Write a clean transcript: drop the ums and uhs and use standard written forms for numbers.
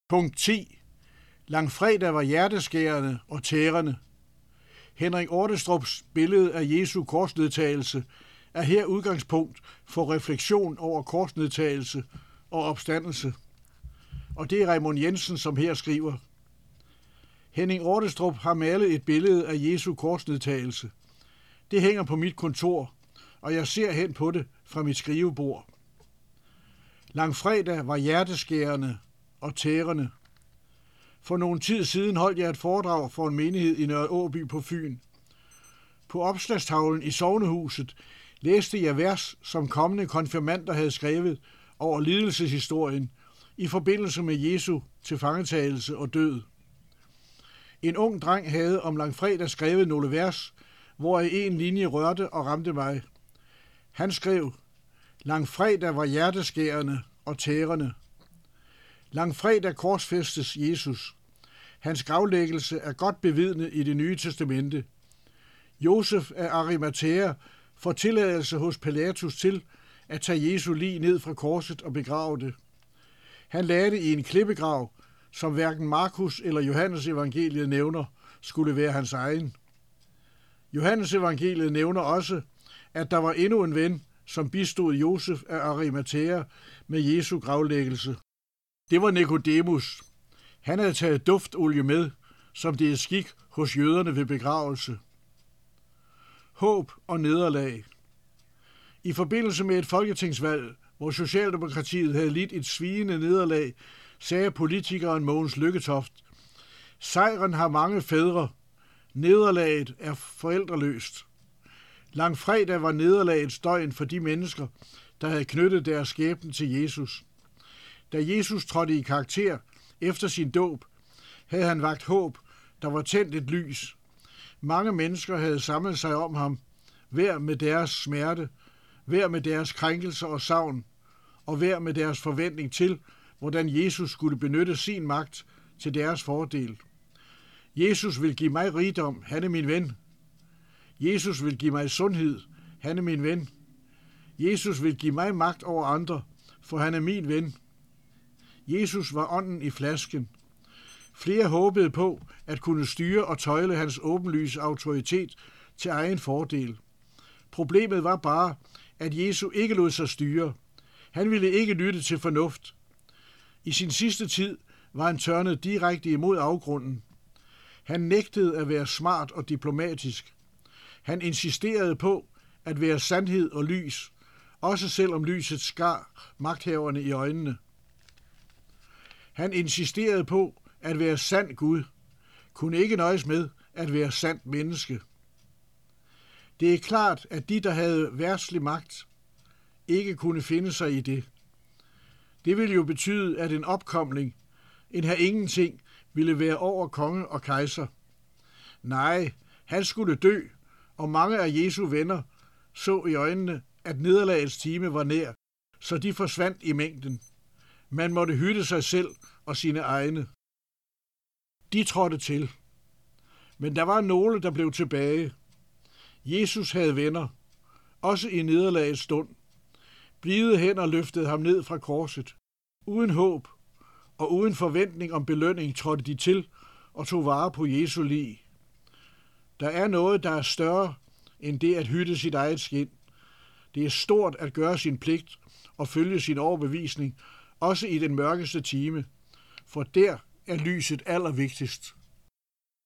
Punkt 10. Langfredag var hjerteskærende og tærende. Henrik Ortestrups billede af Jesu korsnedtagelse er her udgangspunkt for refleksion over korsnedtagelse og opstandelse. Og det er Raymond Jensen, som her skriver: Henning Ortestrup har malet et billede af Jesu korsnedtagelse. Det hænger på mit kontor, og jeg ser hen på det fra mit skrivebord. Langfredag var hjerteskærende og tærende. For nogen tid siden holdt jeg et foredrag for en menighed i Nørre Aaby på Fyn. På opslagstavlen i sognehuset læste jeg vers, som kommende konfirmander havde skrevet over lidelseshistorien i forbindelse med Jesu tilfangetagelse og død. En ung dreng havde om langfredag skrevet nogle vers, hvor en linje rørte og ramte mig. Han skrev: Langfredag var hjerteskærende og tærende. Langfredag korsfæstes Jesus. Hans gravlæggelse er godt bevidnet i Det Nye Testamente. Josef af Arimathæa får tilladelse hos Pilatus til at tage Jesu lig ned fra korset og begrave det. Han lagde det i en klippegrav, som hverken Markus eller Johannes evangeliet nævner skulle være hans egen. Johannes evangeliet nævner også, at der var endnu en ven, som bistod Josef af Arimathæa med Jesu gravlæggelse. Det var Nikodemus. Han havde taget duftolie med, som det er skik hos jøderne ved begravelse. Håb og nederlag. I forbindelse med et folketingsvalg, hvor Socialdemokratiet havde lidt et svigende nederlag, sagde politikeren Mogens Lykketoft: Sejren har mange fædre. Nederlaget er forældreløst. Langfredag var nederlagets døgn for de mennesker, der havde knyttet deres skæbne til Jesus. Da Jesus trådte i karakter efter sin dåb, havde han vakt håb, der var tændt et lys. Mange mennesker havde samlet sig om ham, hver med deres smerte, hver med deres krænkelser og savn, og hver med deres forventning til, hvordan Jesus skulle benytte sin magt til deres fordel. Jesus vil give mig rigdom, han er min ven. Jesus vil give mig sundhed, han er min ven. Jesus vil give mig magt over andre, for han er min ven. Jesus var ånden i flasken. Flere håbede på at kunne styre og tøjle hans åbenlyse autoritet til egen fordel. Problemet var bare, at Jesus ikke lod sig styre. Han ville ikke lytte til fornuft. I sin sidste tid var han tørnet direkte imod afgrunden. Han nægtede at være smart og diplomatisk. Han insisterede på at være sandhed og lys, også selvom lyset skar magthaverne i øjnene. Han insisterede på at være sand Gud, kunne ikke nøjes med at være sandt menneske. Det er klart, at de, der havde verdslig magt, ikke kunne finde sig i det. Det ville jo betyde, at en opkomling, en her ingenting, ville være over konge og kejser. Nej, han skulle dø, og mange af Jesu venner så i øjnene, at nederlagets time var nær, så de forsvandt i mængden. Man måtte hytte sig selv og sine egne. De trådte til. Men der var nogle, der blev tilbage. Jesus havde venner, også i nederlagets stund. Blide hænder løftede ham ned fra korset. Uden håb og uden forventning om belønning trådte de til og tog vare på Jesu lig. Der er noget, der er større end det at hytte sit eget skind. Det er stort at gøre sin pligt og følge sin overbevisning, også i den mørkeste time, for der er lyset allervigtigst.